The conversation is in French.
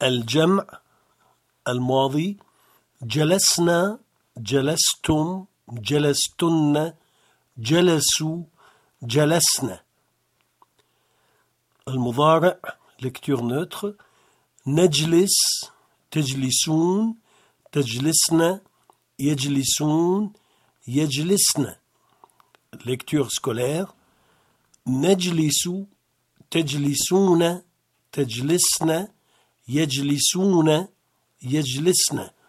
الجمع الماضي جلسنا جلستم جلستن جلسوا جلسنا. المضارع lecture neutre نجلس تجلسون تجلسن يجلسون يجلسن. lecture scolaire نجلس تجلسون تجلسن يجلسون يجلسن.